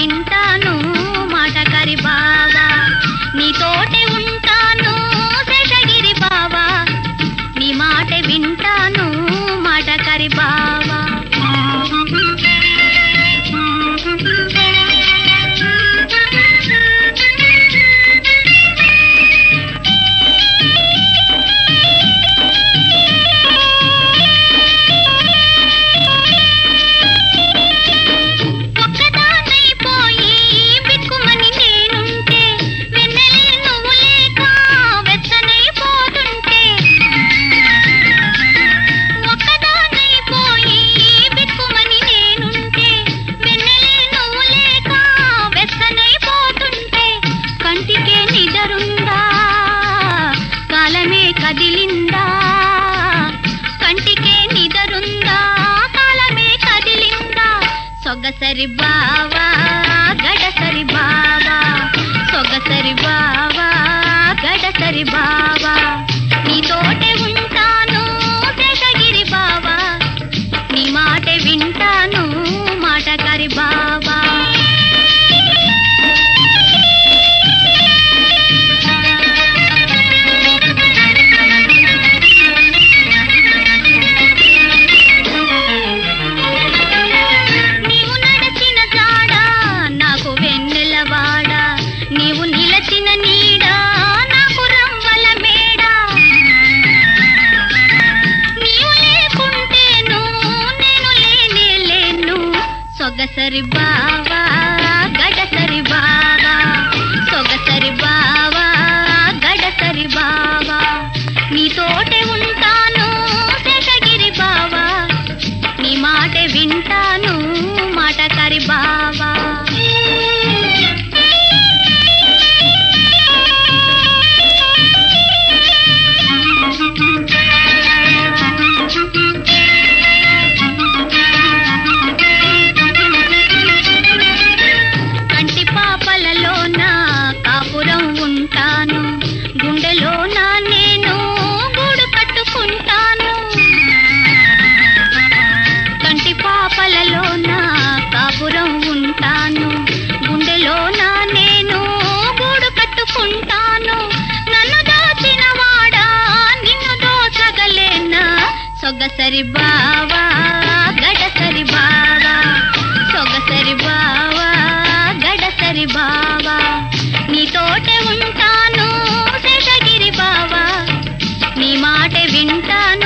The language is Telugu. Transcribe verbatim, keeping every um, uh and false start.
వింటాను మాటకరి బావా, నీతోటే ఉంటాను శేషగిరి బావా, నీ మాట వింటాను మాటకరి బావా. కదిలిందా కంటికే నిదరుందా కాలమే కదిలిందా, సొగసరి బావా గడసరి బావా, సొగసరి బావా గడసరి బావా, నీతోటే ఉంటాను శేషగిరి బావా, నీ మాట వింటాను మాటకరి బావా. నీవు నిలచిన నీడ నాకు రవ్వల మేడ, నీవు లేకుంటేను నేను లేనే లేను, సొగసరి బావా గడసరి బావా, సొగసరి బావా గడసరి బావా, నీతోటే ఉంటాను శేషగిరి బావా, నీ మాట వింటాను మాటకరి బావా. కంటి పాపలలోన కాపురం ఉంటాను, గుండెలోన నేను గూడు కట్టుకుంటాను, కంటి పాపలలోన కాపురం ఉంటాను, గుండెలోన నేను గూడు కట్టుకుంటాను, నన్ను దాచిన వాడా నిన్ను దోచగలేనా, సొగసరి బావా గడసరి బావా, సొగసరి బావా గడసరి బావా, నీతోటే ఉంటాను శేషగిరి బావా, నీ మాట వింటాను